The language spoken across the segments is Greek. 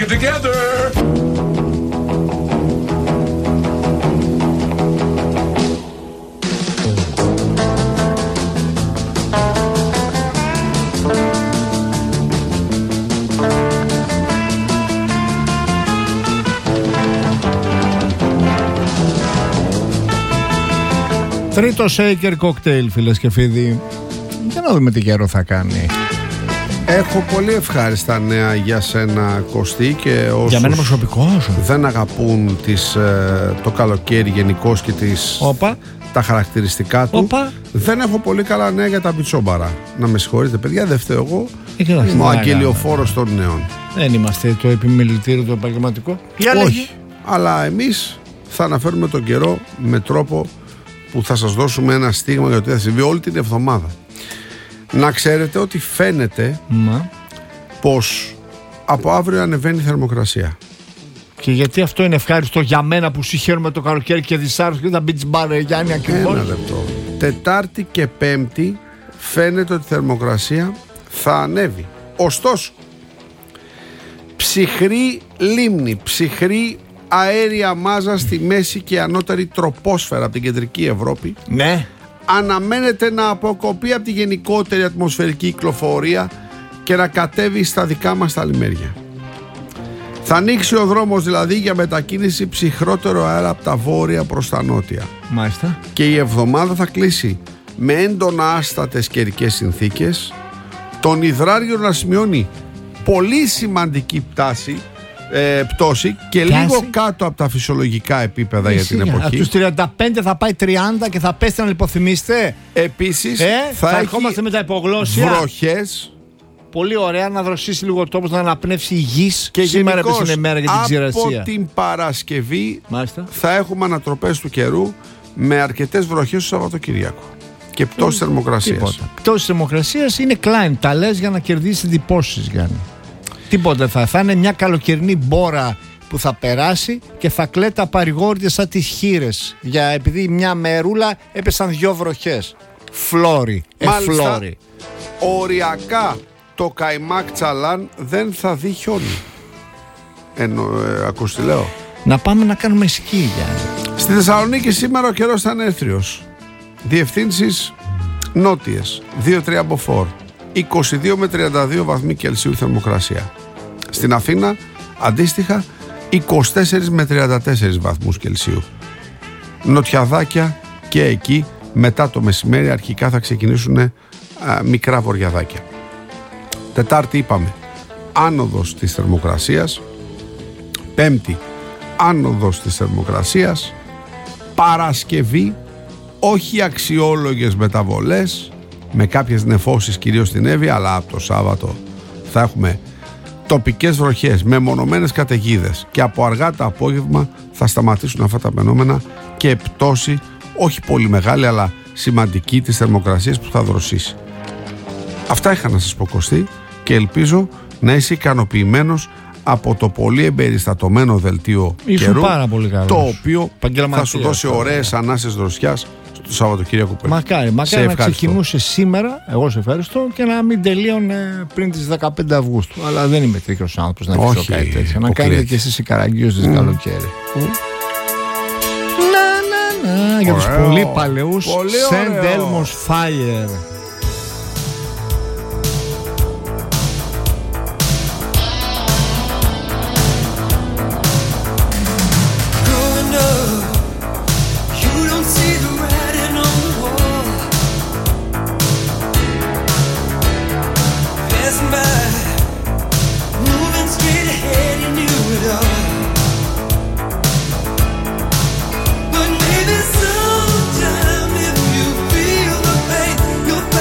it together. Τρίτο shaker cocktail, φίλες και φίλοι. Για να δούμε τι καιρό θα κάνει. Έχω πολύ ευχάριστα νέα για σένα, Κωστή, και όσους για μένα προσωπικώς δεν αγαπούν το καλοκαίρι γενικώς και τα χαρακτηριστικά του. Δεν έχω πολύ καλά νέα για τα μπιτσόμπαρα. Να με συγχωρείτε, παιδιά, δεν φταίω εγώ. Είμαι ο αγγελιοφόρος των νέων. Δεν είμαστε το επιμελητήριο το επαγγελματικό. Όχι, αλλά εμείς θα αναφέρουμε τον καιρό με τρόπο που θα σας δώσουμε ένα στίγμα για το τι θα συμβεί όλη την εβδομάδα. Να ξέρετε ότι φαίνεται πως από αύριο ανεβαίνει η θερμοκρασία. Και γιατί αυτό είναι ευχάριστο για μένα που συγχαίρουμε το καλοκαίρι και δυσάρεστο και τα beach bar, Γιάννη, ακριβώς. Ένα λεπτό. Τετάρτη και Πέμπτη φαίνεται ότι η θερμοκρασία θα ανέβει. Ωστόσο, ψυχρή λίμνη, ψυχρή αέρια μάζα στη μέση και ανώτερη τροπόσφαιρα από την κεντρική Ευρώπη, ναι, αναμένεται να αποκοπεί από τη γενικότερη ατμοσφαιρική κυκλοφορία και να κατέβει στα δικά μας τα λιμέρια. Θα ανοίξει ο δρόμος δηλαδή για μετακίνηση ψυχρότερο αέρα από τα βόρεια προς τα νότια. Μάλιστα. Και η εβδομάδα θα κλείσει με έντονα άστατες καιρικές συνθήκες, τον υδράργυρο να σημειώνει πολύ σημαντική πτώση και λίγο κάτω από τα φυσιολογικά επίπεδα για την εποχή. Από τους 35 θα πάει 30 και θα πέσει να λιποθυμίστε. Επίσης θα ερχόμαστε με τα υπογλώσσια. Βροχές. Πολύ ωραία, να δροσίσει λίγο ο τόπος, να αναπνεύσει η γης. Και σήμερα είναι μέρα για την ξηρασία. Από την Παρασκευή θα έχουμε ανατροπές του καιρού με αρκετές βροχές στο Σαββατοκύριακο. Και πτώση θερμοκρασίας. Πτώση θερμοκρασίας είναι Klein. Τα λες για να κερδίσει εντυπώσεις, Γιάννη. Τίποτα θα είναι μια καλοκαιρινή μπόρα που θα περάσει και θα κλαίτε απαρηγόρητε σαν τις χήρες. Επειδή μια μερούλα έπεσαν 2 βροχές. Φλόρι. Φλόρι. Οριακά το Καϊμάκ Τσαλάν δεν θα δει χιόνι. Ακούς τι λέω. Να πάμε να κάνουμε σκι, Γιάννη. Στη Θεσσαλονίκη σήμερα ο καιρός θα είναι έθριος. Διευθύνσεις νότιες 2-3 μποφόρ, 22 με 32 βαθμοί Κελσίου θερμοκρασία. Στην Αθήνα αντίστοιχα 24 με 34 βαθμούς Κελσίου. Νοτιαδάκια και εκεί μετά το μεσημέρι αρχικά θα ξεκινήσουν μικρά βοριαδάκια. Τετάρτη είπαμε άνοδος της θερμοκρασίας. Πέμπτη άνοδος της θερμοκρασίας. Παρασκευή όχι αξιόλογες μεταβολές με κάποιες νεφώσεις κυρίως στην Εύβοια, αλλά από το Σάββατο θα έχουμε τοπικές βροχές με μονομένες καταιγίδες και από αργά το απόγευμα θα σταματήσουν αυτά τα φαινόμενα και πτώση όχι πολύ μεγάλη αλλά σημαντική της θερμοκρασίας που θα δροσίσει. Αυτά είχα να σας πω, Κωστή, και ελπίζω να είσαι ικανοποιημένος από το πολύ εμπεριστατωμένο δελτίο καιρού, το οποίο θα σου δώσει ωραίες ανάσες δροσιάς στο Σαββατοκύριακο που Μακάρι να ξεκινούσε σήμερα, εγώ σε ευχαριστώ, και να μην τελείωνε πριν τις 15 Αυγούστου. Αλλά δεν είμαι τέτοιος άνθρωπος να αφήσω κάτι τέτοιο. Να κάνετε και εσείς οι καραγκίους της καλοκαίρι. Να, για τους πολύ παλαιούς, Send Elmo's Fire. But maybe sometime if you feel the pain, you'll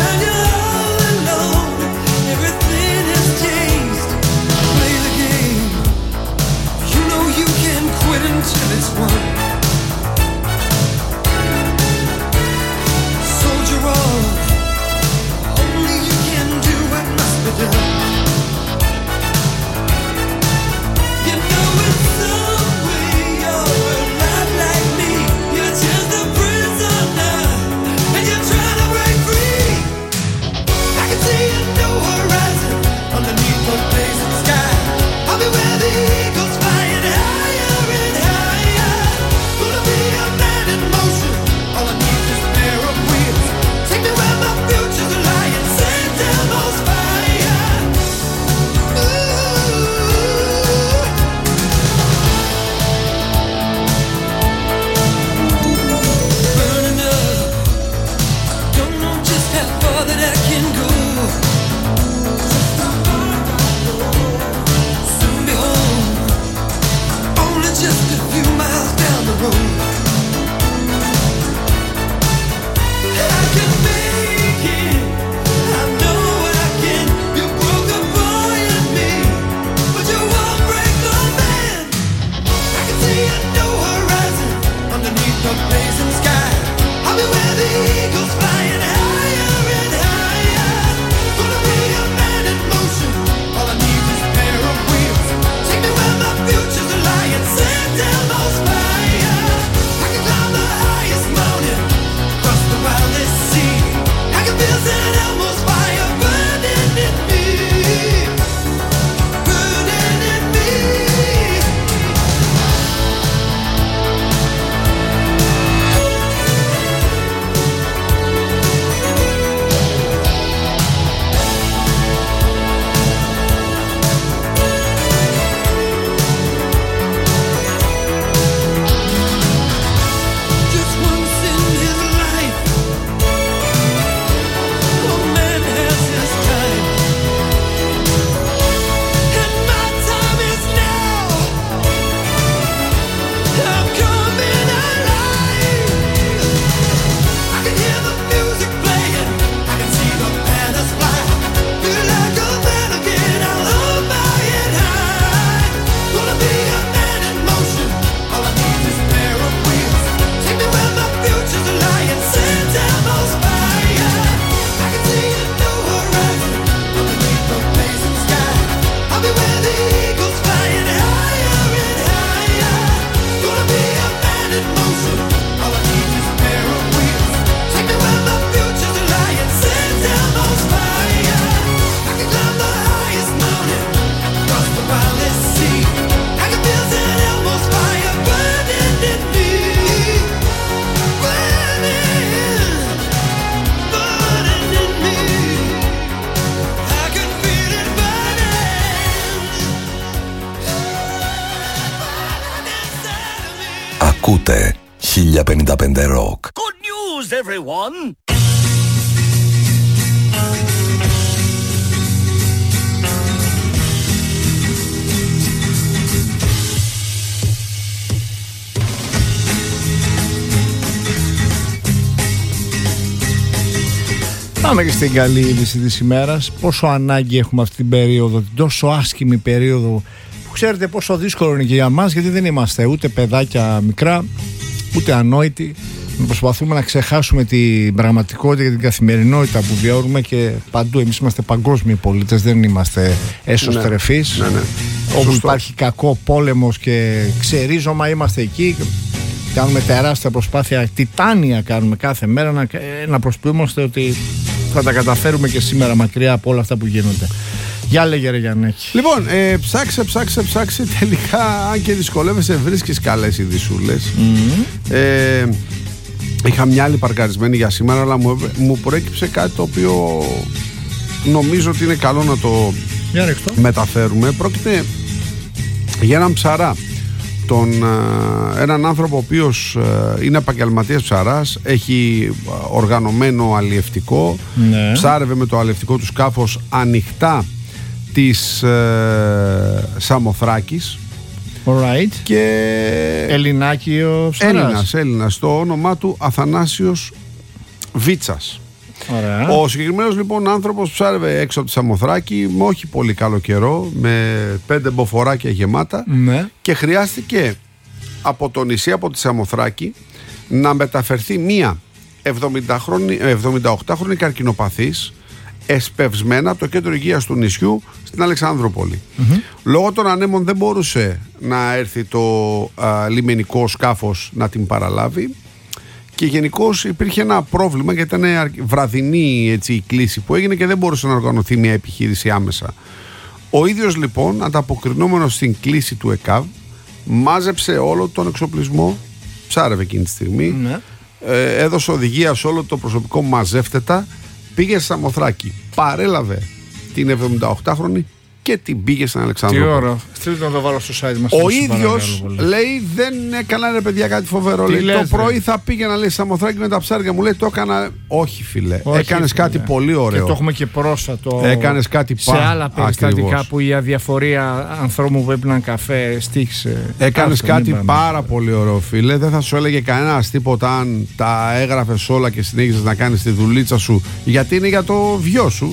Ακούτε 1055 Rock. Good news, everyone! Πάμε και στην καλή είδηση της ημέρας. Πόσο ανάγκη έχουμε αυτή την περίοδο, την τόσο άσχημη περίοδο, που ξέρετε πόσο δύσκολο είναι και για μας, γιατί δεν είμαστε ούτε παιδάκια μικρά, ούτε ανόητοι. Προσπαθούμε να ξεχάσουμε την πραγματικότητα και την καθημερινότητα που βιώνουμε, και παντού εμείς είμαστε παγκόσμιοι πολίτες, δεν είμαστε έσωστρεφείς. Ναι. Όπου υπάρχει κακό, πόλεμος και ξερίζωμα, είμαστε εκεί. Κάνουμε τεράστια προσπάθεια, τιτάνια κάνουμε κάθε μέρα να προσποιούμαστε ότι θα τα καταφέρουμε και σήμερα, μακριά από όλα αυτά που γίνονται. Για λέγε ρε Γιαννέκη. Λοιπόν, ψάξε τελικά, αν και δυσκολεύεσαι, βρίσκεις καλές ειδισούλες. Είχα μια άλλη παρκαρισμένη για σήμερα, αλλά μου προέκυψε κάτι το οποίο νομίζω ότι είναι καλό να το μεταφέρουμε. Πρόκειται για έναν ψαρά, έναν άνθρωπο ο οποίος είναι επαγγελματίας ψαράς, έχει οργανωμένο αλλιευτικό, ψάρευε με το αλλιευτικό του σκάφος ανοιχτά της Σαμοθράκης. Alright. Και Ελληνάκι ο ψαράς. Έλληνας, το όνομά του Αθανάσιος Βίτσας. Ωραία. Ο συγκεκριμένος λοιπόν άνθρωπος ψάρευε έξω από τη Σαμοθράκη με όχι πολύ καλό καιρό, με 5 μποφοράκια γεμάτα, και χρειάστηκε από το νησί, από τη Σαμοθράκη, να μεταφερθεί μία 78χρονη καρκινοπαθής, εσπευσμένα από το κέντρο υγείας του νησιού στην Αλεξανδρούπολη. Λόγω των ανέμων δεν μπορούσε να έρθει το λιμενικό σκάφος να την παραλάβει, και γενικώς υπήρχε ένα πρόβλημα, γιατί ήταν βραδινή έτσι η κλήση που έγινε και δεν μπορούσε να οργανωθεί μια επιχείρηση άμεσα. Ο ίδιος λοιπόν, ανταποκρινόμενος στην κλήση του ΕΚΑΒ, μάζεψε όλο τον εξοπλισμό, ψάρευε εκείνη τη στιγμή, έδωσε οδηγία σε όλο το προσωπικό, μαζεύτετα, πήγε στη Σαμοθράκη, παρέλαβε την 78χρονη και την πήγε στην Αλεξανδρούπολη. Τι ώρα, στείλτε να το βάλω στο site μας. Ο ίδιος λέει, δεν έκανα ρε παιδιά κάτι φοβερό. Λέει, το πρωί θα πήγαινα, λέει, στη Σαμοθράκη με τα ψάρια μου. Λέει, το έκανα. Όχι φίλε, έκανες κάτι πολύ ωραίο. Και το έχουμε και πρόσφατο. Έκανες κάτι σε άλλα περιστατικά που η αδιαφορία ανθρώπου που έπιναν καφέ στήχησε. Έκανες κάτι πάρα πολύ ωραίο, φίλε. Δεν θα σου έλεγε κανένας τίποτα αν τα έγραφες όλα και συνέχισες να κάνεις τη δουλίτσα σου, γιατί είναι για το βιό σου,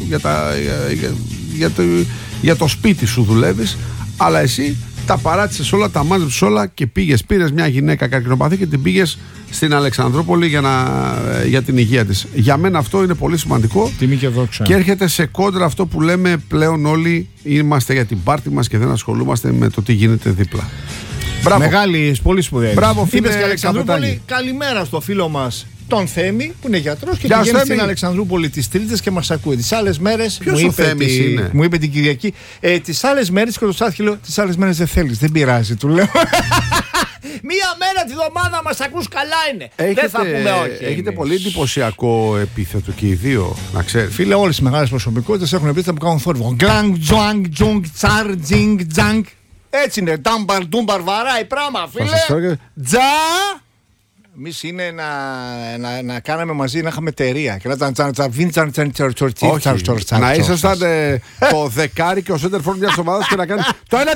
για το σπίτι σου δουλεύεις, αλλά εσύ τα παράτησες όλα, τα μάζεψες όλα και πήρες μια γυναίκα καρκινοπαθή και την πήγες στην Αλεξανδρούπολη για την υγεία της. Για μένα αυτό είναι πολύ σημαντικό. Τιμή και δόξα. Και έρχεται σε κόντρα αυτό που λέμε πλέον όλοι είμαστε για την πάρτη μας και δεν ασχολούμαστε με το τι γίνεται δίπλα. Μπράβο. Μεγάλη, πολύ σπουδαία. Μπράβο, φίλε. Είπες και Αλεξανδρούπολη, καλημέρα στο φίλο μας τον Θέμη, που είναι γιατρός και πηγαίνει στην Αλεξανδρούπολη τις Τρίτες και μας ακούει. Τις άλλες μέρες μου είπε την Κυριακή, τις άλλες μέρες και το Σάθχυλο, τις άλλες μέρες δεν θέλεις, δεν πειράζει, του λέω. Μία μέρα τη βδομάδα μας ακούς, καλά είναι. Δεν θα πούμε όχι. Έχετε πολύ εντυπωσιακό επίθετο και οι δύο, να ξέρεις. Φίλε, όλες οι μεγάλες προσωπικότητες έχουν επίθετα που κάνουν θόρυβο. Γκλανγκ, τζουανγκ, τζουγκ, τσαρ, τζινγκ, τζανγκ. Έτσι είναι, τάμπαρ, ντούμπαρ, βαράει πράγμα, φίλε. Τζα! Εμείς είναι να κάναμε μαζί, να είχαμε εταιρεία και να ήσασταν το δεκάρι και ο σέντερφορ μιας ομάδας και να κάνει το 1-2.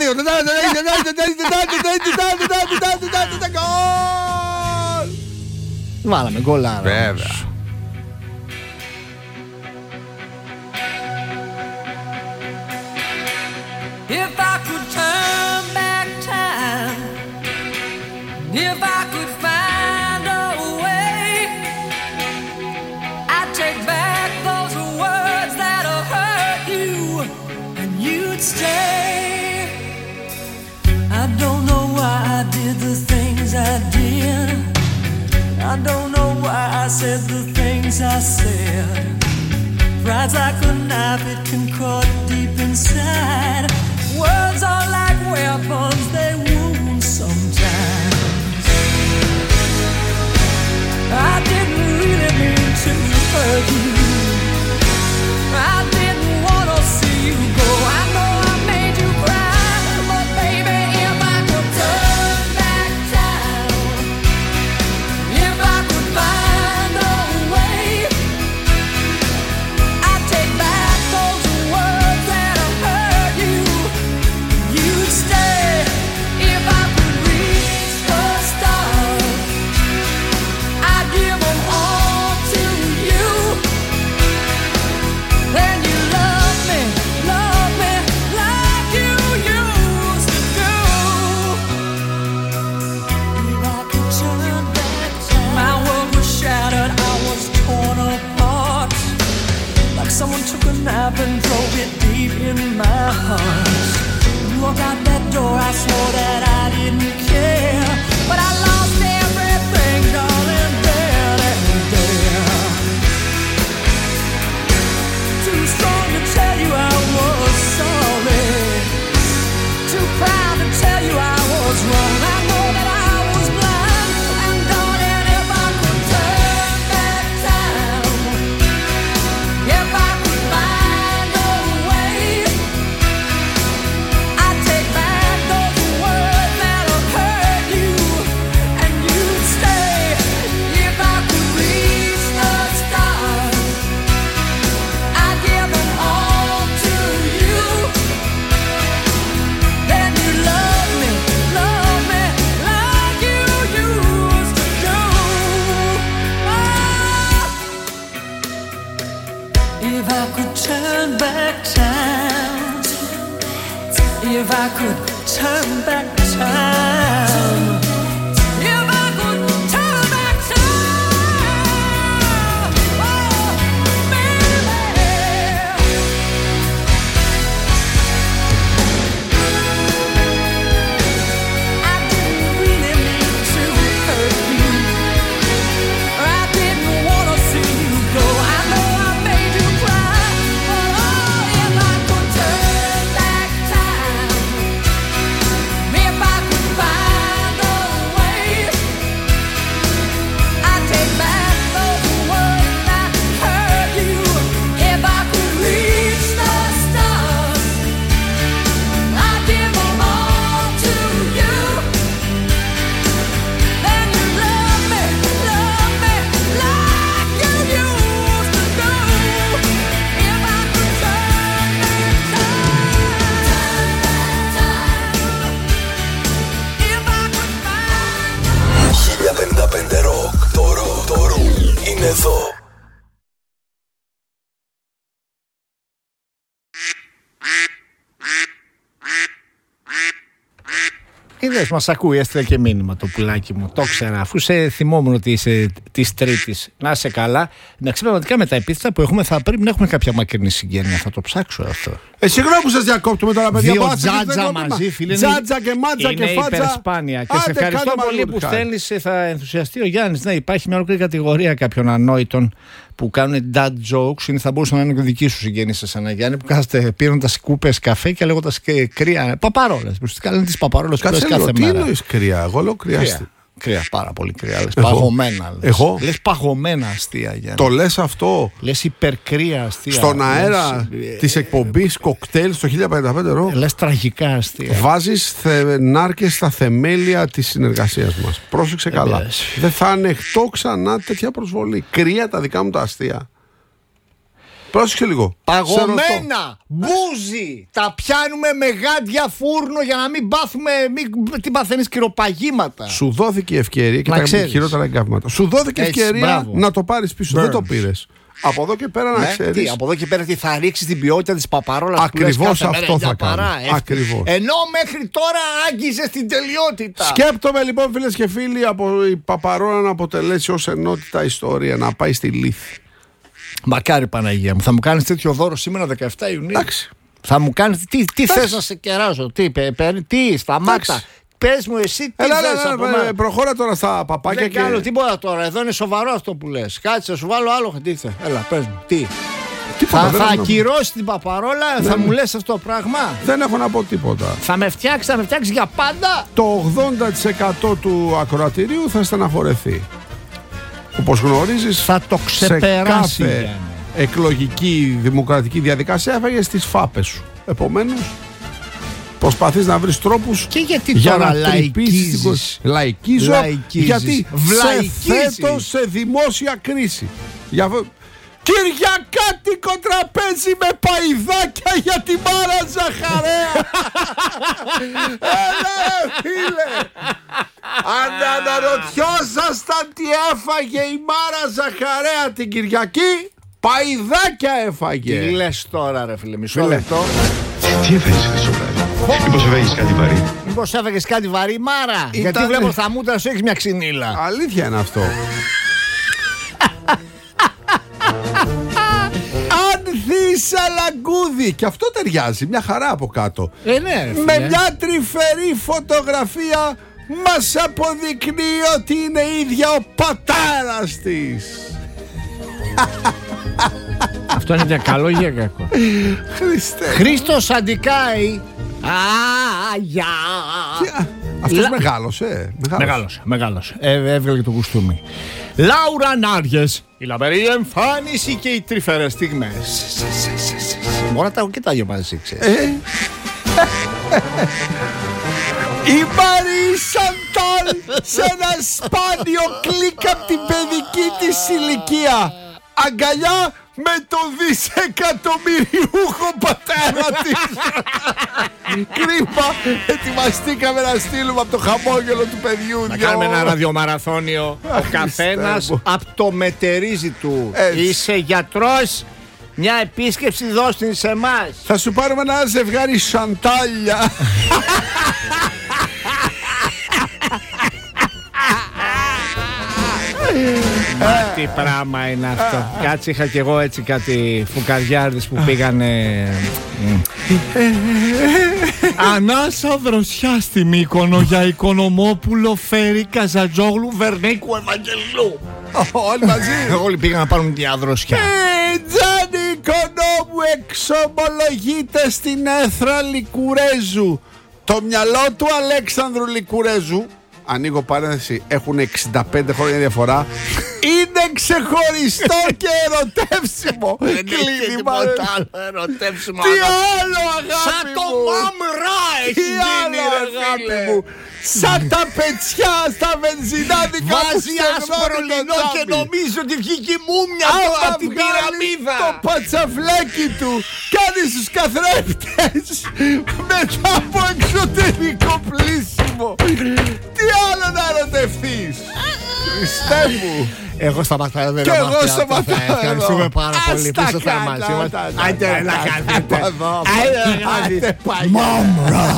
Βάλαμε γκολάρα. Βέβαια. If I could turn back time, if I could find a way, I'd take back those words that'll hurt you, and you'd stay. I don't know why I did the things I did. don't know why I said the things I said. Pride's like a knife, it can cut deep inside. Words are like weapons, they wound sometimes. I didn't really mean to hurt you. I didn't want to see you go. I know I made you cry, but baby, if I could turn back time, if I could find a way, I'd take back those words that have hurt you. You'd stay if I could reach the stars. I'd give them all to you. Then you love me like you used to do. If I could turn back time, my world was shattered, I was torn apart. Like someone took a knife and drove it deep in my heart. You walked out that door, I swore that I didn't care, but I lost everything, darling, there and there. Too strong to tell you I was sorry, too proud to tell you I was wrong. I know that I was blind, and darling, if I could turn back time, if I could find a way, I'd take back those words that have hurt you, and you'd stay if I could reach the stars. I'd give them all to you. Then you love me like you used to do. If I could turn back time, if I could turn back time, if I could turn back time, oh, baby. I didn't really mean to hurt you. I didn't want to see you go. I know I made you cry, but oh, if I could turn back time, if I could find a way, I'd take back those words that hurt you. If I could reach the stars, I'd give them all to you. Then you love me like you used to do. If I could turn back time, if I could find 1055 Rock. Το ροκ είναι εδώ. Είδες, μας ακούει, έστειλε και μήνυμα το πουλάκι μου. Το ξέρα, αφού σε θυμόμουν ότι είσαι της Τρίτης. Να είσαι καλά. Να πραγματικά με τα επίθετα που έχουμε θα πρέπει να έχουμε κάποια μακρινή συγγένεια. Θα το ψάξω αυτό. Συγγνώμη που σας διακόπτουμε τώρα, παιδιά. Δύο Πάστε και τζάτζα δεν μαζί, φίλε. Τζάτζα και μάτζα και Είναι φάτσα. υπερσπάνια. Και σε Άντε, ευχαριστώ κάντε πολύ μαλλιού, που χάρη. στέλνεις. Θα ενθουσιαστεί ο Γιάννης. Ναι, υπάρχει μια ολόκληρη κατηγορία κάποιων ανόητων που κάνουν dad jokes. Είναι, θα μπορούσαν να είναι και δική σου συγγένειες σε ένα Γιάννη, που κάθεστε πίνοντας κούπες καφέ και λέγοντας κρύα. Παπαρόλες. Ουσιαστικά λένε τις παπαρόλες που λες κάθε Τι μέρα. εννοείς κρύα? Εγώ λέω κρυάστη. Κρύα, πάρα πολύ κρύα. Λες παγωμένα. Εγώ? Λες παγωμένα αστεία, Γιάννη. Το λες αυτό Λες υπερκρύα αστεία. στον αέρα της εκπομπής κοκτέιλ στο 1055 Rock? Λες τραγικά αστεία. Βάζεις νάρκες στα θεμέλια της συνεργασίας μας. Πρόσεξε καλά. πειράζει. Δεν θα ανεχτώ ξανά τέτοια προσβολή. Κρύα τα δικά μου τα αστεία. Πρόσεξε λίγο. Παγωμένα! Μπούζι! Τα πιάνουμε με γάντια φούρνο για να μην πάθουμε. Τι παθαίνεις, κυροπαγήματα. Σου δόθηκε η ευκαιρία και Να τα ξέρεις. χειρότερα εγκάβματα. Σου δόθηκε Έτσι, ευκαιρία μπράβο. να το πάρεις πίσω. Burns. Δεν το πήρες. Από εδώ και πέρα να ξέρεις. Τι, από εδώ και πέρα τι θα ρίξεις την ποιότητα της παπαρόλας. Ακριβώς αυτό θα κάνω. Ακριβώς. Ενώ μέχρι τώρα άγγιζες την τελειότητα. Σκέπτομαι λοιπόν, φίλες και φίλοι, από η παπαρόλα να αποτελέσει ως ενότητα ιστορία, να πάει στη λύθη. Μακάρι, Παναγία μου. Θα μου κάνεις τέτοιο δώρο σήμερα 17 Ιουνίου. Εντάξει. Θα μου κάνεις. Τι θες να σε κεράσω, τι, σταμάτα. Εντάξει. Πες μου εσύ τι θες από μένα. Προχώρα τώρα στα παπάκια. Δεν κάνω τίποτα τώρα. Εδώ είναι σοβαρό αυτό που λες. Κάτσε, σου βάλω άλλο. Τι θες. Έλα, πες μου. Τι. Θα ακυρώσει την παπαρόλα, θα μου λες αυτό το πράγμα. Δεν έχω να πω τίποτα. Θα με φτιάξει για πάντα. Το 80% του ακροατηρίου θα στεναχωρεθεί. Όπως γνωρίζεις, θα το ξεπεράσει. Σε κάθε εκλογική δημοκρατική διαδικασία έφαγες τις φάπες σου. Επομένως, προσπαθείς να βρεις τρόπους και γιατί για τώρα να λαϊκίζεις. Λαϊκίζω γιατί σε θέτω σε δημόσια κρίση. Κυριακάτικο τραπέζι με παϊδάκια για τη Μάρα Ζαχαρέα. Έλα φίλε. Αν αναρωτιόσασταν τι έφαγε η Μάρα Ζαχαρέα την Κυριακή, παϊδάκια έφαγε. Τι λες τώρα ρε φίλε, μισό λεπτό. Τι έφαγες χθες το βράδυ? Μήπως έφαγες κάτι βαρύ? Μήπως έφαγες κάτι βαρύ, Μάρα? Γιατί βλέπω στα μούτρα σου έχεις μια ξυνήλα. Αλήθεια είναι αυτό. Σαλαγκούδι. Και αυτό ταιριάζει, μια χαρά από κάτω. Ναι, με μια τρυφερή φωτογραφία μας αποδεικνύει ότι είναι ίδια ο πατέρας της. Αυτό είναι για καλό ή για κακό? Χρήστος Αντικάη. Αυτός μεγάλωσε. Μεγάλωσε. Έβγαλε το κουστούμι. Λάουρα Νάριες. Η λαμπερή εμφάνιση και οι τρυφερές στιγμές. Μόνο τα έχω και τα δυο μαζί, ξέρεις. Η Μαρή Σαντάλ σε ένα σπάνιο κλικ από την παιδική της ηλικία. Αγκαλιά με το δισεκατομμυριούχο πατέρα της. Κρίμα, ετοιμαστήκαμε να στείλουμε από το χαμόγελο του παιδιού. Να κάνουμε ένα ραδιομαραθώνιο. Ο καθένας από το μετερίζει του. Είσαι γιατρός, μια επίσκεψη δώσ' την σε εμάς. Θα σου πάρουμε ένα ζευγάρι σαντάλια. Τι πράγμα είναι αυτό. Κάτσε, είχα κι εγώ έτσι κάτι φουκαριάρδες που πήγανε. Ανάσα δροσιά στη Μύκονο για Οικονομόπουλο, Φέρι, Καζατζόγλου, Βερνίκου, Ευαγγελού. Όλοι μαζί. Όλοι πήγαν να πάρουν μια δροσιά. Τζάνι Οικονόμου εξομολογείται στην Έθρα Λικουρέζου. Το μυαλό του Αλέξανδρου Λικουρέζου, ανοίγω παρένθεση, έχουν 65 χρόνια διαφορά, είναι ξεχωριστό και ερωτεύσιμο. Δεν έχει τίποτα άλλο ερωτεύσιμο. Τι άλλο αγάπη μου. Σαν το μαμρά έχει γίνει ρε αγάπη μου. Σαν τα πετσιά στα βενζινάδικα. Βάζει άσπρο λινό και νομίζω ότι βγήκε μούμια από την πυραμίδα. Το πατσαβλάκι του κάνει στους καθρέφτες μετά από εξωτερικό πλήσιμο. Τι άλλο να ερωτευτείς. Χριστέ μου. Εγώ σταματάω εδώ. Και εγώ σταματάω εδώ. Ευχαριστούμε πάρα πολύ που ήσασταν μαζί μας. Άντε να κάνετε. Άντε πάλι. Μαμρά.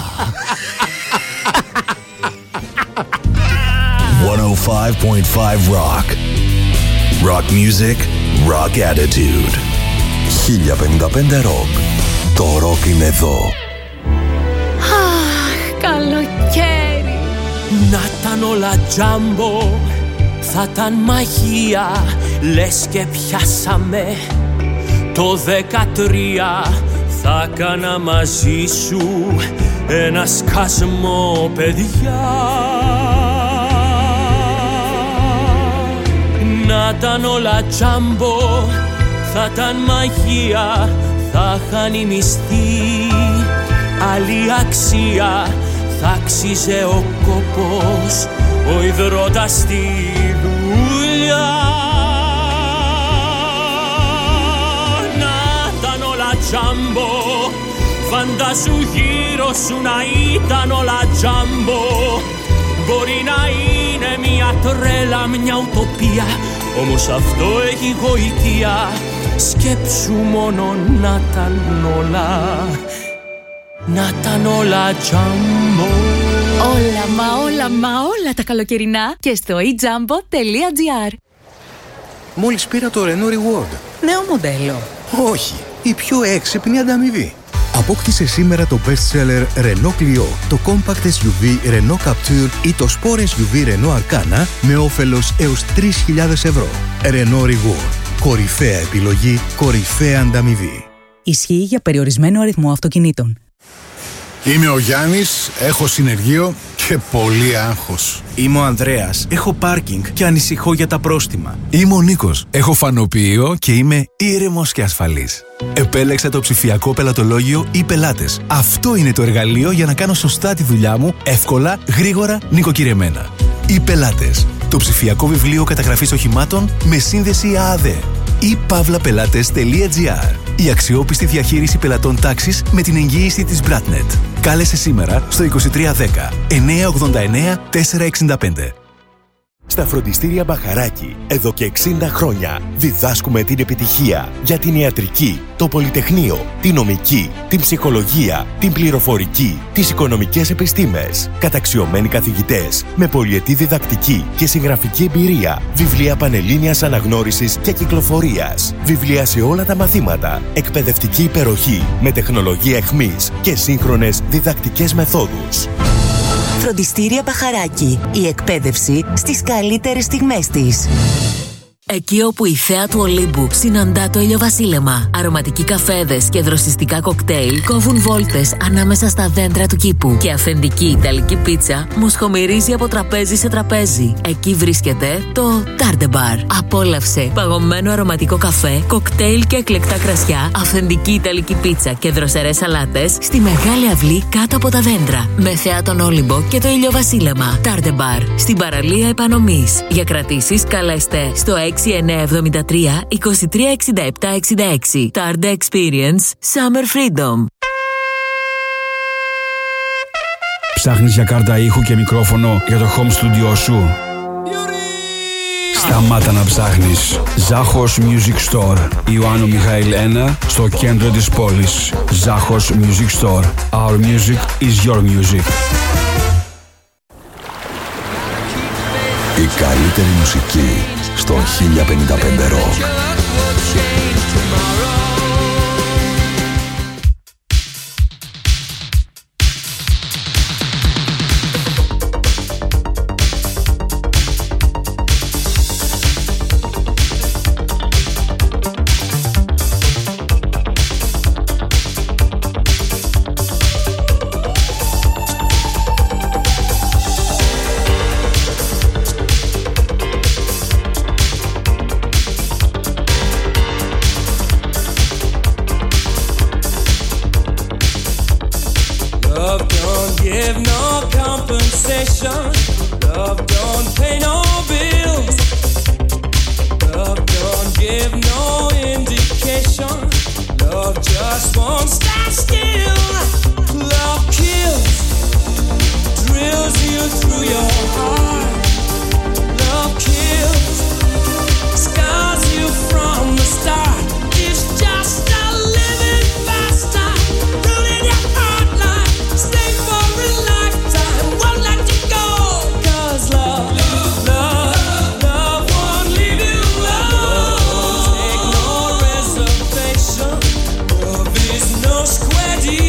105.5 Rock. Rock music, rock attitude. 1055 Rock. Το rock είναι εδώ. Αχ, καλοκαίρι. Να ήταν όλα τζάμπο, θα ήταν μαγεία. Λες και πιάσαμε το 13. Θα κάνα μαζί σου ένα σκασμό παιδιά. Να ήταν όλα τζάμπο, θα ήταν μαγεία. Θα είχαν μισθή άλλη αξία. Θα άξιζε ο κόπος, ο υδρότας στη δουλειά. Να ήταν όλα τζάμπο, φαντάσου γύρω σου να ήταν όλα τζάμπο. Μπορεί να είναι μια τρέλα, μια ουτοπία, όμως αυτό έχει γοητεία. Σκέψου μόνο να ήταν όλα, να ήταν όλα τζάμπο. Όλα τα καλοκαιρινά και στο ejumbo.gr. Μόλις πήρα το Renault Reward. Νέο μοντέλο. Όχι, η πιο έξυπνη ανταμοιβή. Απόκτησε σήμερα το best-seller Renault Clio, το compact SUV Renault Captur ή το sport SUV Renault Arcana με όφελος έως 3.000 ευρώ. Renault Reward. Κορυφαία επιλογή, κορυφαία ανταμοιβή. Ισχύει για περιορισμένο αριθμό αυτοκινήτων. Είμαι ο Γιάννης, έχω συνεργείο και πολύ άγχος. Είμαι ο Ανδρέας, έχω πάρκινγκ και ανησυχώ για τα πρόστιμα. Είμαι ο Νίκος, έχω φανοποιείο και είμαι ήρεμος και ασφαλής. Επέλεξα το ψηφιακό πελατολόγιο e-Πελάτες. Αυτό είναι το εργαλείο για να κάνω σωστά τη δουλειά μου, εύκολα, γρήγορα, νοικοκυρεμένα. e-Πελάτες, το ψηφιακό βιβλίο καταγραφής οχημάτων με σύνδεση ΑΑΔ. e-Pavlapelates.gr. Η αξιόπιστη διαχείριση πελατών τάξης με την εγγύηση της Bratnet. Κάλεσε σήμερα στο 2310 989 465. Στα φροντιστήρια Μπαχαράκη, εδώ και 60 χρόνια, διδάσκουμε την επιτυχία για την ιατρική, το πολυτεχνείο, την νομική, την ψυχολογία, την πληροφορική, τις οικονομικές επιστήμες. Καταξιωμένοι καθηγητές, με πολυετή διδακτική και συγγραφική εμπειρία, βιβλία πανελλήνιας αναγνώρισης και κυκλοφορίας, βιβλία σε όλα τα μαθήματα, εκπαιδευτική υπεροχή με τεχνολογία εχμής και σύγχρονες διδακτικές μεθόδους. Φροντιστήρια Μπαχαράκη. Η εκπαίδευση στις καλύτερες στιγμές της. Εκεί όπου η θέα του Ολύμπου συναντά το ηλιοβασίλεμα, αρωματικοί καφέδες και δροσιστικά κοκτέιλ κόβουν βόλτες ανάμεσα στα δέντρα του κήπου και αυθεντική ιταλική πίτσα μοσχομυρίζει από τραπέζι σε τραπέζι. Εκεί βρίσκεται το Tarde Bar. Απόλαυσε παγωμένο αρωματικό καφέ, κοκτέιλ και εκλεκτά κρασιά, αυθεντική ιταλική πίτσα και δροσερές σαλάτες στη μεγάλη αυλή κάτω από τα δέντρα. Με θέα τον Όλυμπο και το ηλιοβασίλεμα. Tarde Bar. Στην παραλία Επανομής. Για κρατήσεις καλέστε στο 6973 236766. Tarde Experience Summer Freedom. Ψάχνεις για κάρτα ήχου και μικρόφωνο για το home studio σου? Σταμάτα να ψάχνεις. Ζάχος Music Store. Ιωάννου Μιχαήλ 1 στο κέντρο της πόλης. Ζάχος Music Store. Our music is your music. Η καλύτερη μουσική στο 1055 Rock.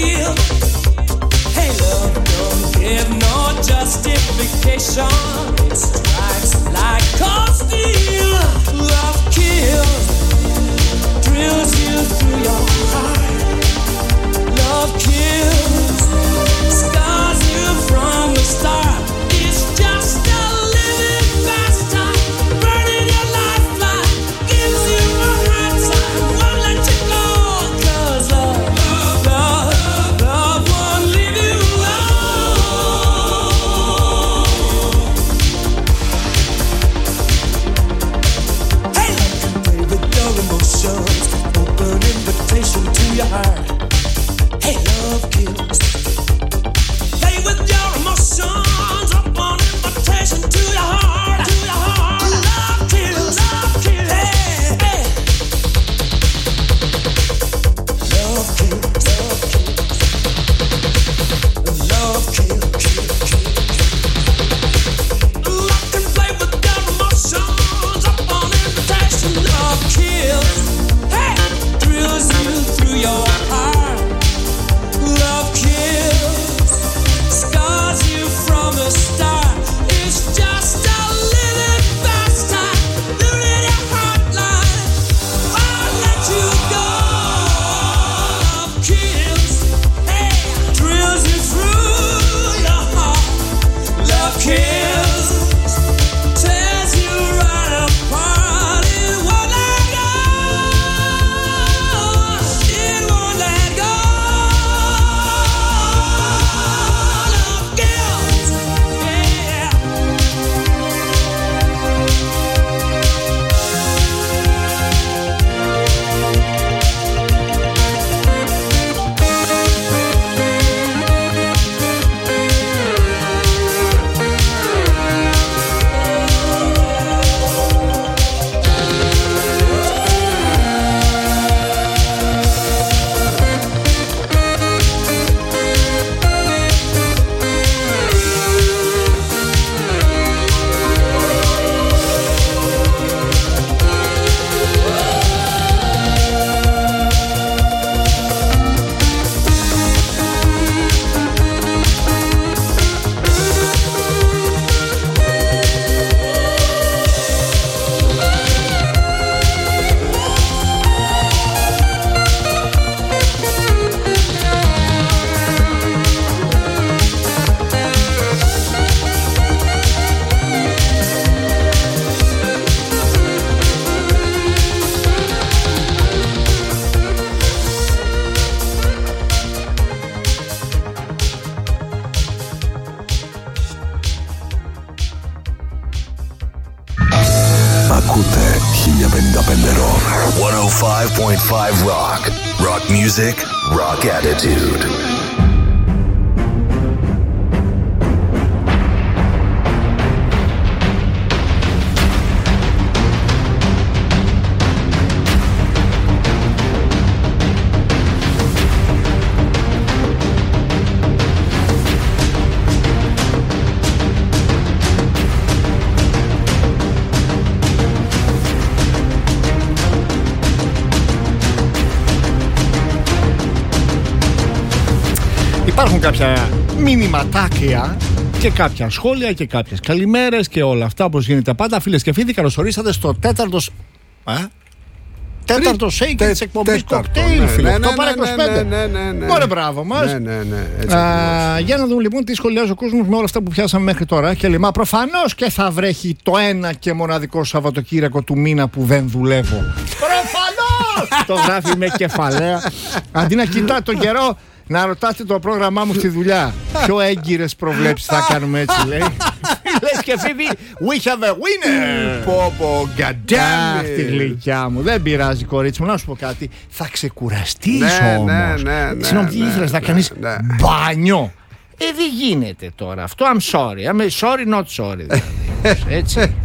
Justification. Ακούτε 1055 Rock. 105.5 Rock. Rock music, rock attitude. Υπάρχουν κάποια μηνυματάκια και κάποια σχόλια και κάποιες καλημέρες και όλα αυτά όπως γίνεται πάντα. Φίλες και φίλοι, καλώς ορίσατε στο τέταρτο shake της εκπομπής Cocktail, φίλε. 8 παρά 25. Ωραία, μπράβο μας. Για να δούμε λοιπόν τι σχολιάζει ο κόσμος με όλα αυτά που πιάσαμε μέχρι τώρα. Και λέει, μα προφανώς και θα βρέχει το ένα και μοναδικό Σαββατοκύριακο του μήνα που δεν δουλεύω. Προφανώς! Το γράφει με κεφαλαία. Αντί να κοιτάτε τον καιρό, να ρωτάτε το πρόγραμμά μου στη δουλειά. Πιο έγκυρες προβλέψεις θα κάνουμε, έτσι λέει. Λες και Φίβη, we have a winner. Πω, goddammit. Αχ, τη γλυκιά μου. Δεν πειράζει, κορίτσι μου, να σου πω κάτι. Θα ξεκουραστείς όμως. Συγγνώμη, τι ήθελες να κάνεις μπάνιο? Δεν γίνεται τώρα αυτό. I'm sorry. I'm sorry, not sorry. Δηλαδή. Έτσι.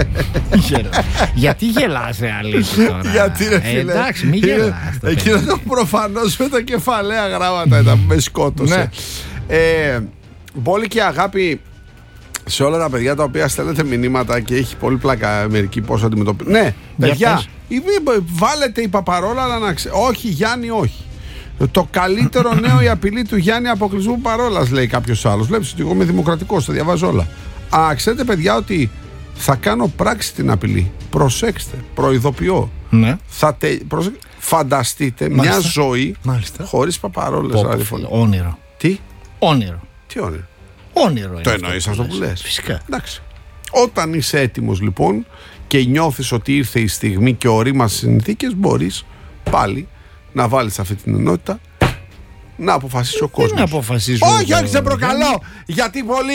Γιατί γελάς, ρε αλήθεια τώρα? Γιατί ρε φίλε? Εντάξει, μην γελάς. Εκείνο το προφανώς με τα κεφαλαία γράμματα ήταν που με σκότωσε. Μπόλικη αγάπη σε όλα τα παιδιά τα οποία στέλνετε μηνύματα και έχει πολύ πλάκα μερικοί πώς αντιμετωπίζουν. Ναι, παιδιά, βάλετε η παπαρόλα, αλλά να ξέρετε. Όχι, Γιάννη, όχι. Το καλύτερο νέο, η απειλή του Γιάννη αποκλεισμού παρόλας, λέει κάποιος άλλος. Βλέπεις ότι εγώ είμαι δημοκρατικός, τα διαβάζω όλα. Ξέρετε, παιδιά, ότι θα κάνω πράξη την απειλή. Προσέξτε, προειδοποιώ. Ναι. Φανταστείτε μια ζωή χωρίς παπαρόλες ραδιοφωνικές. Όνειρο. Τι? Όνειρο. Τι όνειρο? Όνειρο. Το εννοείς αυτό που λες? Φυσικά. Εντάξει. Όταν είσαι έτοιμος λοιπόν και νιώθεις ότι ήρθε η στιγμή και ορίμασες συνθήκες, μπορείς πάλι να βάλεις αυτή την ενότητα, να αποφασίσει ο κόσμος. Δεν αποφασίζω. Όχι, σε προκαλώ. Γιατί πολύ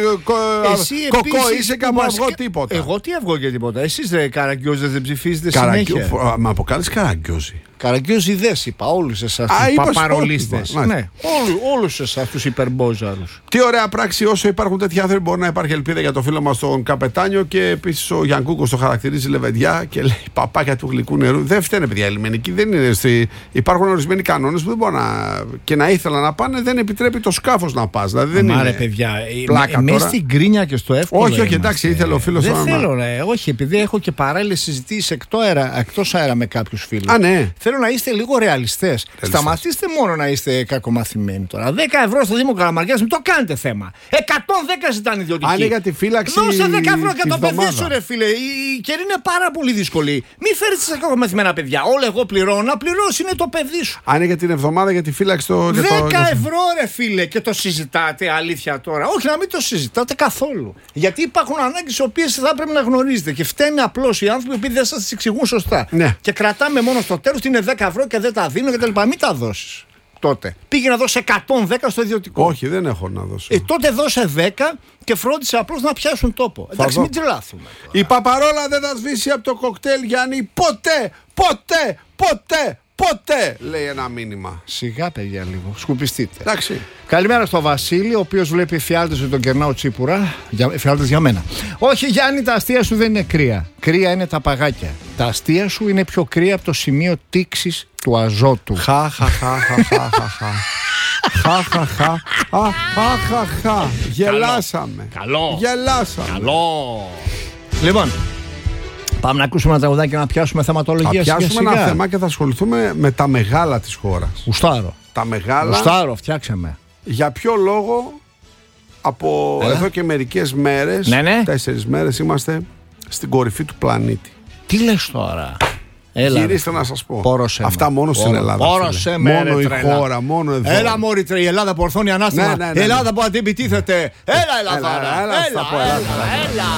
κοκό είσαι και από αυγό τίποτα. Εγώ τι αυγό και τίποτα? Εσείς ρε Καραγκιόζες δεν ψηφίζετε συνέχεια? Μα αποκάλεις Καραγκιόζη. Καραγκιόζηδες είπα, όλους εσάς τους παπαρολίστες. Ναι, όλους εσάς τους υπερμπόζαρους. Τι ωραία πράξη, όσο υπάρχουν τέτοιοι άνθρωποι μπορεί να υπάρχει ελπίδα για το φίλο μας τον Καπετάνιο. Και επίσης ο Γιανκούκος το χαρακτηρίζει λεβεντιά και λέει παπάκια του γλυκού νερού. Δεν φταίνε παιδιά, οι λιμενικοί δεν είναι. Υπάρχουν ορισμένοι κανόνες που δεν μπορεί και να ήθελα να πάνε, δεν επιτρέπει το σκάφος να πας. Δηλαδή δεν είναι. Παιδιά, μέσα στην κρίνια και στο εύκολο. Όχι, εντάξει, ήθελε ο φίλος. Δεν θέλω, όχι, επειδή έχω και παράλληλες συζητήσεις εκτός αέρα με κάποιους φίλους. Α, ναι. Θέλω να είστε λίγο ρεαλιστές. Σταματήστε μόνο να είστε κακομαθημένοι τώρα. 10 ευρώ στο Δήμο Καλαμαριάς, μην το κάνετε θέμα. 110 ζητάνε ιδιωτική. Αν για τη φύλαξη. Δώσε 10 ευρώ για το παιδί σου, ρε φίλε. Η καιρή είναι πάρα πολύ δύσκολη. Μην φέρετε σε κακομαθημένα παιδιά. Όλα εγώ πληρώνω, να πληρώσει είναι το παιδί σου. Αν για την εβδομάδα για τη φύλαξη το. 10 ευρώ, ρε φίλε, και το συζητάτε, αλήθεια τώρα? Όχι, να μην το συζητάτε καθόλου. Γιατί υπάρχουν ανάγκες οι οποίες θα πρέπει να γνωρίζετε. Και φταίνε απλώς οι άνθρωποι που δεν σας τις εξηγούν σωστά. Ναι. Και κρατάμε μόνο στο τέλος ότι είναι 10 ευρώ και δεν τα δίνω κτλ. Μην τα δώσεις τότε. Πήγε να δώσει 110 στο ιδιωτικό. Όχι, δεν έχω να δώσω. Τότε δώσε 10 και φρόντισε απλώς να πιάσουν τόπο. Εντάξει, μην τρελάθουμε. Η παπαρόλα δεν θα σβήσει από το κοκτέιλ, Γιάννη. Ποτέ, λέει ένα μήνυμα. Σιγά, παιδιά, λίγο. Σκουπιστείτε. Εντάξει. Καλημέρα στο Βασίλη, ο οποίος βλέπει φιάλτες με τον κερνάω τσίπουρα. Φιάλτες για μένα. Όχι, Γιάννη, τα αστεία σου δεν είναι κρύα. Κρύα είναι τα παγάκια. Τα αστεία σου είναι πιο κρύα από το σημείο τήξης του αζότου. Γελάσαμε. Καλό. Καλό. Λοιπόν, πάμε να ακούσουμε ένα τραγουδάκι και να πιάσουμε θεματολογία. Θα πιάσουμε ένα θέμα και θα ασχοληθούμε με τα μεγάλα της χώρας. Γουστάρω. Τα μεγάλα. Γουστάρω, φτιάξαμε. Για ποιο λόγο από εδώ και μερικές μέρες, 4 μέρες, είμαστε στην κορυφή του πλανήτη. Τι λες τώρα? Γυρίστε να σας πω. Αυτά μόνο στην Ελλάδα. Μόνο η χώρα, μόνο εδώ. Έλα μωρή η Ελλάδα που ορθώνει ανάστημα. Η Ελλάδα που αντιπιτίθεται. Έλα Ελλάδα. Έλα.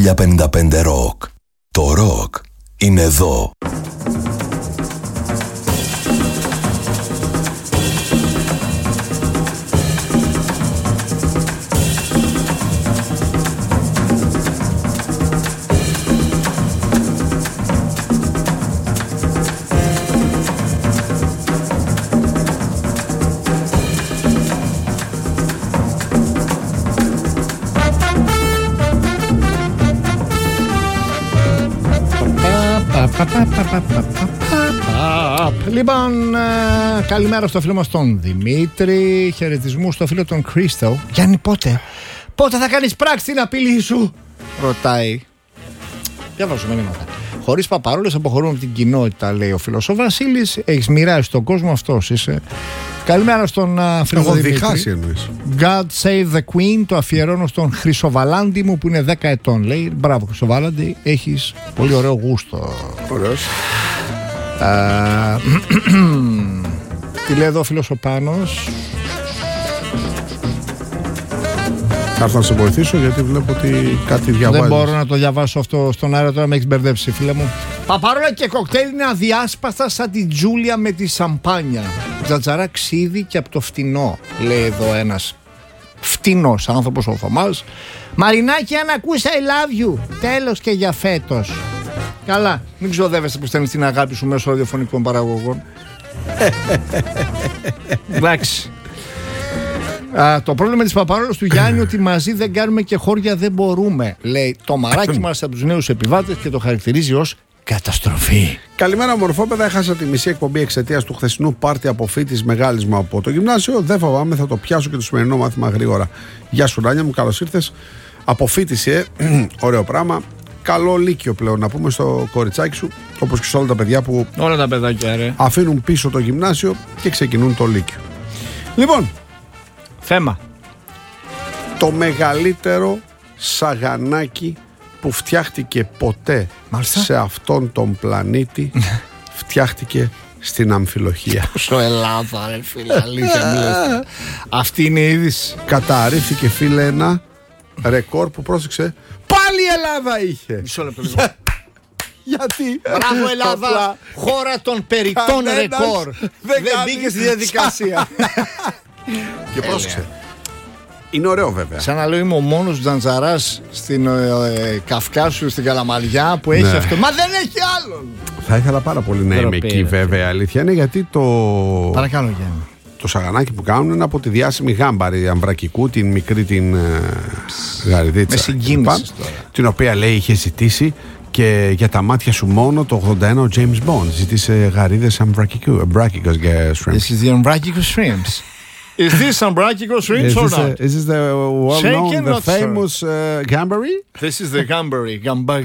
1055 Rock. Το ροκ είναι εδώ. Λοιπόν, καλημέρα στο φίλο μας τον Δημήτρη. Χαιρετισμού στο φίλο τον Κρίστο. Γιάννη, πότε θα κάνεις πράξη την απειλή σου, ρωτάει. Διαβάζω μηνύματα. Χωρίς παπαρόλες αποχωρούμε από την κοινότητα, λέει ο φίλος ο Βασίλης. Έχεις μοιράσει τον κόσμο, αυτός είσαι. Καλημέρα στον φίλο τον Δημήτρη. Διχάσει εννοείς. God save the Queen. Το αφιερώνω στον Χρυσοβαλάντη μου που είναι 10 ετών. Λέει, μπράβο Χρυσοβαλάντη, έχεις πολύ ωραίο γούστο. Ωραίος. Τι λέει εδώ ο φίλος ο Πάνος. Θα έρθω να σε βοηθήσω γιατί βλέπω ότι κάτι διαβάζεις. Δεν μπορώ να το διαβάσω αυτό στον αέρα, τώρα με έχεις μπερδέψει, φίλε μου. Παπαρόλα και κοκτέιλ είναι αδιάσπαστα σαν την Τζούλια με τη σαμπάνια. Τζατζαρά ξύδι και από το φτηνό, λέει εδώ ένας φτηνός άνθρωπος ο Θωμάς. Μαρινάκη, αν ακούσει I love you. Τέλος και για φέτος. Καλά, μην ξοδεύεσαι που στέλνεις την αγάπη σου μέσω ραδιοφωνικών παραγωγών. Εντάξει. Το πρόβλημα της παπαρόλας του Γιάννη ότι μαζί δεν κάνουμε και χώρια δεν μπορούμε. Λέει το μαράκι μας από τους νέους επιβάτες και το χαρακτηρίζει ως καταστροφή. Καλημέρα, μορφόπεδα. Έχασα τη μισή εκπομπή εξαιτίας του χθεσινού πάρτι αποφύτης μεγάλης μου από το γυμνάσιο. Δεν φοβάμαι, θα το πιάσω και το σημερινό μάθημα γρήγορα. Γεια σου, Ράνια μου, καλώς ήρθες. Αποφύτηση, ωραίο πράγμα. Καλό λύκειο πλέον να πούμε στο κοριτσάκι σου, όπως και σε όλα τα παιδιά που όλα τα παιδάκια, ρε, αφήνουν πίσω το γυμνάσιο και ξεκινούν το λύκειο. Λοιπόν, θέμα. Το μεγαλύτερο σαγανάκι που φτιάχτηκε ποτέ σε αυτόν τον πλανήτη φτιάχτηκε στην Αμφιλοχία. Πόσο Ελλάδα, ρε φίλε, αλήθεια. Αυτή είναι η είδηση. Καταρρίφθηκε, φίλε, ένα ρεκόρ που, πρόσεξε, πάλι η Ελλάδα είχε. Μισό λεπτό λίγο. Γιατί? Μπράβο Ελλάδα, χώρα των περιττών ρεκόρ. Δεν μπήκε στη διαδικασία. Και πρόσεξε, είναι ωραίο βέβαια. Σαν να λέω είμαι ο μόνος Τζαντζαράς στην Καυκάσου, στην Καλαμαριά που έχει αυτό. Μα δεν έχει άλλον. Θα ήθελα πάρα πολύ να είμαι εκεί, βέβαια. Αλήθεια είναι, γιατί το. Παρακαλώ, Γιάννη. Το σαγανάκι που κάνουν είναι από τη διάσημη Γάμπαρη Αμβρακικού, την μικρή την γαριδίτσα. Με συγκίνησες τώρα. Την οποία, λέει, είχε ζητήσει και για τα μάτια σου μόνο το 81 ο James Bond. Ζήτησε γαρίδες Αμβρακικού. Ambracicos shrimp. This is the Ambracicos shrimps. Is this Ambracicos shrimps or not? Is this the well-known, the famous Gambari? This is the Gambari.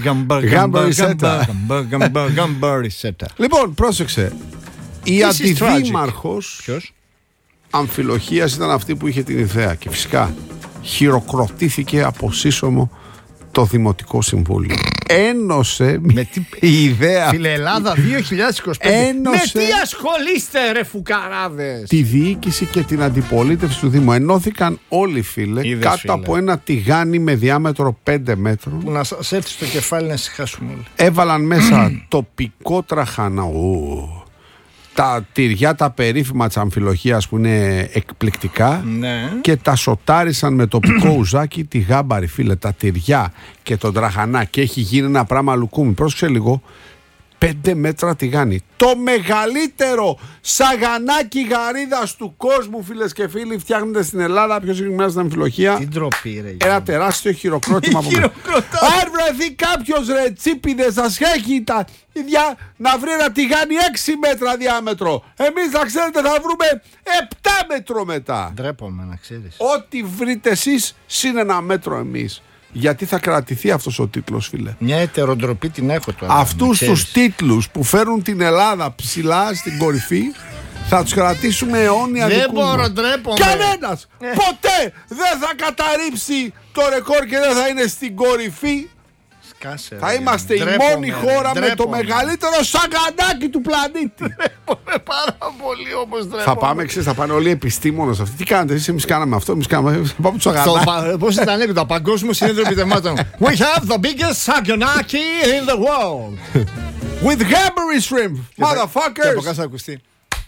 Gambari seta. Λοιπόν, πρόσεξε. Η αντιδήμαρχος Αμφιλοχίας ήταν αυτή που είχε την ιδέα και φυσικά χειροκροτήθηκε από σύσσωμο το Δημοτικό Συμβούλιο. Ένωσε με η ιδέα. Φίλε, Ελλάδα 2025. Ένωσε με τι ασχολείστε, ρε φουκαράδες? Τη διοίκηση και την αντιπολίτευση του Δήμου. Ενώθηκαν όλοι, φίλε, κάτω από ένα τηγάνι με διάμετρο 5 μέτρων. Που να σας έρθει στο κεφάλι να ησυχάσουμε όλοι. Έβαλαν μέσα τοπικό τραχανά. Τα τυριά τα περίφημα της Αμφιλοχίας που είναι εκπληκτικά, ναι, και τα σοτάρισαν με τοπικό ουζάκι τη Γάμπαρη, φίλε, τα τυριά και τον τραχανά, και έχει γίνει ένα πράγμα λουκούμι. Πρόσεξε λίγο, 5 μέτρα τηγάνι. Το μεγαλύτερο σαγανάκι γαρίδας του κόσμου, φίλες και φίλοι, φτιάχνεται στην Ελλάδα, πιο συγκεκριμένα στην Αμφιλοχία. Τι ντροπή, ρε. Ένα τεράστιο χειροκρότημα από μέσα. Αν βρεθεί κάποιος, ρε τσίπιδες, σας έχει τα ίδια να βρει ένα τηγάνι 6 μέτρα διάμετρο. Εμείς, να ξέρετε, θα βρούμε 7 μέτρο μετά. Ντρέπομαι, να ξέρεις. Ό,τι βρείτε εσείς, συν 1 μέτρο εμείς. Γιατί θα κρατηθεί αυτός ο τίτλος, φίλε. Μια ετεροντροπή την έχω τώρα. Αυτούς τους τίτλους που φέρουν την Ελλάδα ψηλά στην κορυφή θα τους κρατήσουμε αιώνια δικούς μας. Δεν μπορώ, ντρέπομαι. Κανένας ποτέ δεν θα καταρρύψει το ρεκόρ και δεν θα είναι στην κορυφή Θα είμαστε η μόνη χώρα με το μεγαλύτερο σαγανάκι του πλανήτη. Πάρα πολύ όμως ντρέπομαι. Θα πάμε, θα πάνε όλοι οι επιστήμονες αυτοί. Τι κάνετε εσείς, εμείς κάναμε αυτό, εμείς κάναμε. Θα πάμε το σαγανάκι. Πώς ήταν λέγοντα, Παγκόσμιο Συνέδριο Επιτευμάτων. We have the biggest σαγανάκι in the world. With Gambury shrimp, motherfuckers. Και από κάτω θα ακουστεί.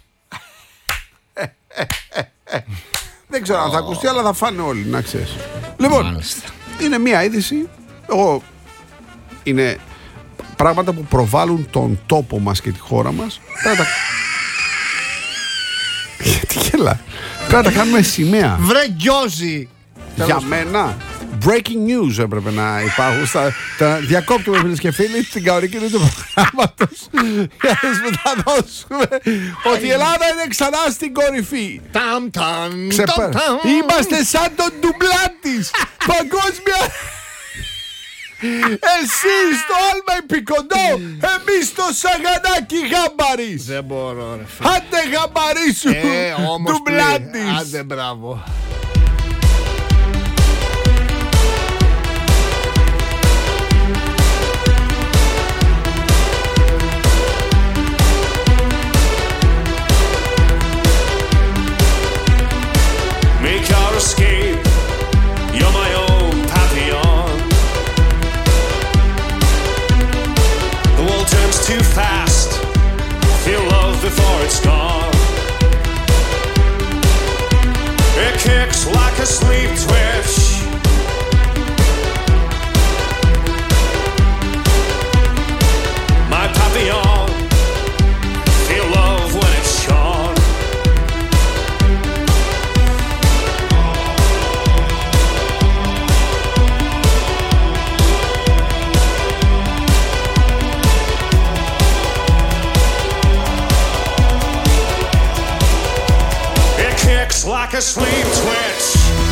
Δεν ξέρω αν θα ακουστεί, αλλά θα φάνε όλοι, να ξέρεις. Λοιπόν, είναι μια είδηση. Είναι πράγματα που προβάλλουν τον τόπο μας και τη χώρα μας. Γιατί γελά? Πρέπει να τα κάνουμε σημαία. Βρε γκιόζι. Για μένα breaking news έπρεπε να υπάρχουν. Διακόπτουμε, φίλες και φίλοι, την καορική του προγράμματος για να σας μεταδώσουμε ότι η Ελλάδα είναι ξανά στην κορυφή. Είμαστε σαν τον ντουμπλάτης. Παγκόσμια. Εσύ στο άλμα επικοντό, εμείς στο σαγανάκι Γάμπαρης. Δεν μπορώ, ρε φίλε. Άντε Γάμπαρη σου, ντουμπλάτης. Άντε, μπράβο. Make your escape, you're my own Papillon. The world turns too fast, feel love before it's gone. It kicks like a sleep twitch. My Papillon, feel love when it's shone. Like a sleep twitch.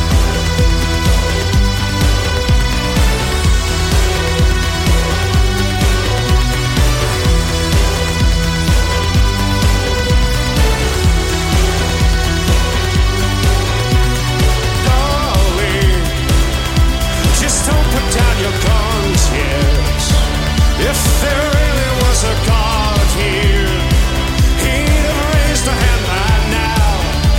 Darling, just don't put down your guns yet. If there really was a God here, he'd have raised a hand by now.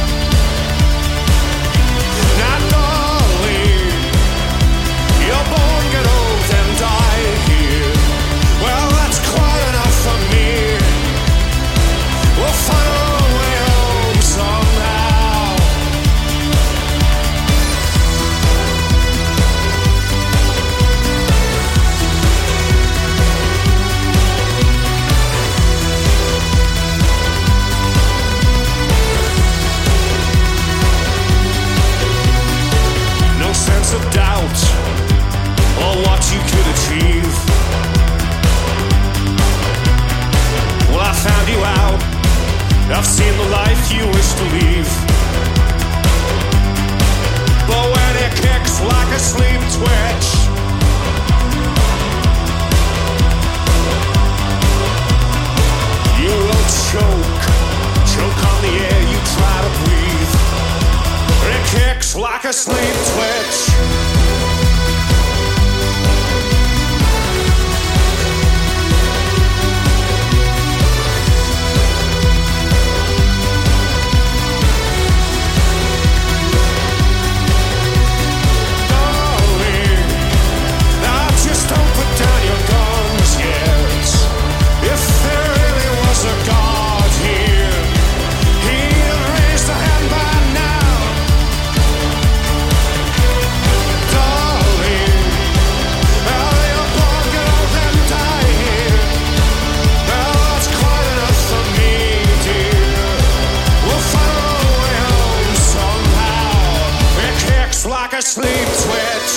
Of doubt or what you could achieve. Well, I found you out. I've seen the life you wish to leave. But when it kicks like a sleep twitch, you will choke on the air you try to breathe. It kicks like a sleep twitch. Darling, now just don't put down your guns yet. If there really was a God here, he'd have raised a hand by now. Like a sleep twitch.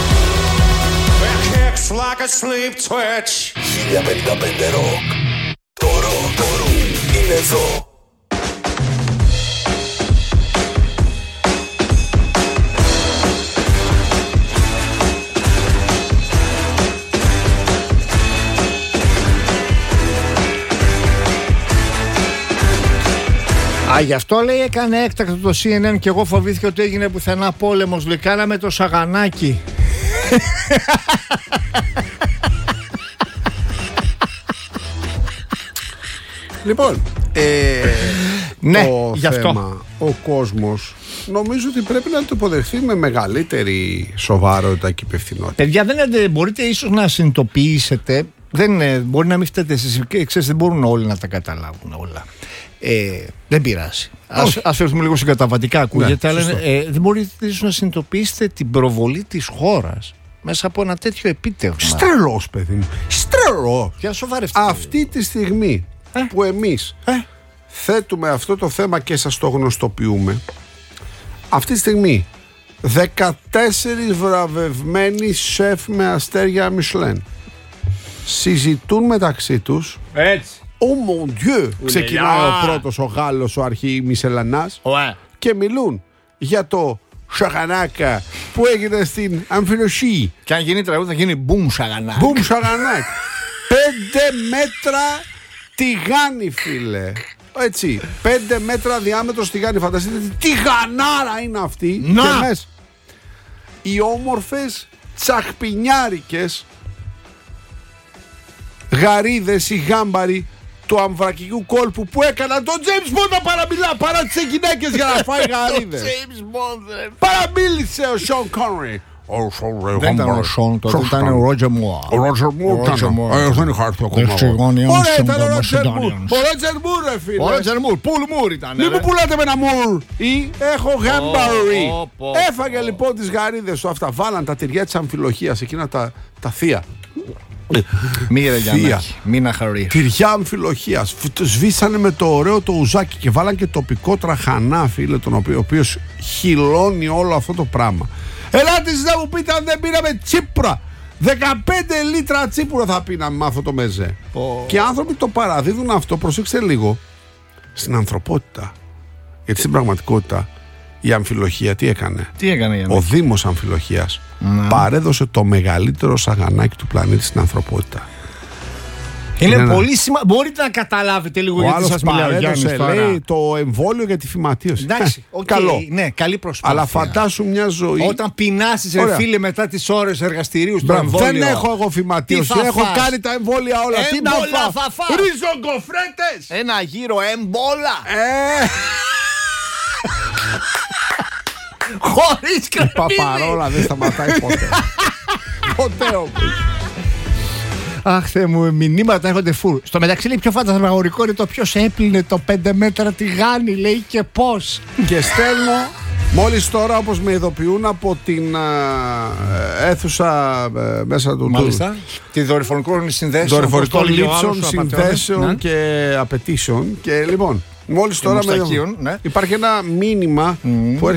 Like a sleep twitch. 1055 Rock. Το ροκ είναι εδώ. Γι' αυτό λέει έκανε έκτακτο το CNN και εγώ φοβήθηκα ότι έγινε πουθενά πόλεμος. Λυκάναμε το σαγανάκι. Λοιπόν, ναι, το γι' αυτό. θέμα, ο κόσμος νομίζω ότι πρέπει να το υποδεχθεί με μεγαλύτερη σοβαρότητα και υπευθυνότητα. Παιδιά, μπορείτε ίσως να συνειδητοποιήσετε. Μπορεί να μην φταίτε εσείς, ξέρεις, δεν μπορούν όλοι να τα καταλάβουν όλα. Δεν πειράζει. Ας φέρουμε λίγο συγκαταβατικά, ακούγεται, αλλά δεν μπορείτε ίσως να συνειδητοποιήσετε την προβολή της χώρας μέσα από ένα τέτοιο επίτευγμα. Στρελός, παιδί μου. Στρελό. Για σοβαρευτείτε. Αυτή τη στιγμή που εμείς θέτουμε αυτό το θέμα και σας το γνωστοποιούμε, αυτή τη στιγμή 14 βραβευμένοι σεφ με αστέρια Μισλέν συζητούν μεταξύ τους. Έτσι. Oh mon Dieu! Ξεκινάει ο πρώτος, ο Γάλλος, ο αρχή Μισελανάς, και μιλούν για το σαγανάκα που έγινε στην Αμφιλοσή. Και αν γίνει τραγούδι θα γίνει μπουμ σαγανάκ. Μπουμ σαγανάκ. 5 μέτρα τηγάνι, φίλε. Έτσι, 5 μέτρα διάμετρο τηγάνι. Φανταστείτε τι τηγανάρα είναι αυτή. Να! Και μέσα οι όμορφες τσαχπινιάρικες γαρίδες, οι γάμπαροι του αμβρακικού κόλπου που έκαναν τον James Bond να παραμιλά παρά τις γυναίκες για να φάει γαρίδες. Παραμίλησε ο Σον Κόνρι. Δεν ήταν ο Σον, τότε ήταν ο Ρότζερ Μουρ. Ο Ρότζερ Μουρ δεν είχα έρθει ακόμα. Ωραία, ήταν ο Ρότζερ Μουρ. Ο Ρότζερ Μουρ, ρε φίλε. Ο Ρότζερ Μουρ, πουλ Μουρ ήταν. Μην μου πουλάτε με ένα Μουρ. Ή έχω γάμπαρι. Έφαγε λοιπόν τις γαρίδες του αυτά. Βάλαν τα τυριά της αμφιλοχίας, εκείνα τα θεία. Μύρε Γιαννάκη, μην αχαρεί. Τυριά αμφιλοχίας. Το σβήσανε με το ωραίο το ουζάκι και βάλαν και τοπικό τραχανά, φίλε, τον οποίο, ο οποίος χυλώνει όλο αυτό το πράγμα. Ελάτε εσείς να μου πείτε αν δεν πίναμε τσίπουρα. 15 λίτρα τσίπουρα θα πίναμε με αυτό το μεζέ. Και οι άνθρωποι το παραδίδουν αυτό, προσέξτε λίγο, στην ανθρωπότητα. Γιατί στην πραγματικότητα η αμφιλοχία τι έκανε? Ο Δήμος Αμφιλοχίας παρέδωσε το μεγαλύτερο σαγανάκι του πλανήτη στην ανθρωπότητα. Είναι πολύ σημαντικό. Μπορείτε να καταλάβετε λίγο γιατί σας μιλάω, Γιάννης, τώρα. Λέει το εμβόλιο για τη φυματίωση. Εντάξει, καλό. Ναι, καλή προσπάθεια. Αλλά φαντάσου μια ζωή. Όταν πεινάσεις, ρε φίλε, μετά τις ώρες εργαστηρίου στο εμβόλιο. Δεν έχω εγώ φυματίωση. Έχω κάνει τα εμβόλια όλα. Τι να φάω? Ριζογκοφρέτες. Ένα γύρο εμπόλα. Χωρίς κρεμμύδι. Η παπαρόλα δεν σταματάει ποτέ. Ποτέ όμως. Αχ, Θεέ μου, μηνύματα έχονται φουλ. Στο μεταξύ, λέει, πιο φαντασμαγορικό είναι το ποιος έπλυνε το 5 μέτρα τηγάνι, λέει, και πώς. Και στέλνω μόλις τώρα, όπως με ειδοποιούν από την αίθουσα μέσα του. Μάλιστα. Τη δορυφορικών συνδέσεων. Δορυφορικών λήψεων, συνδέσεων και απαιτήσεων. Και λοιπόν, μόλις τώρα υπάρχει ένα μήνυμα που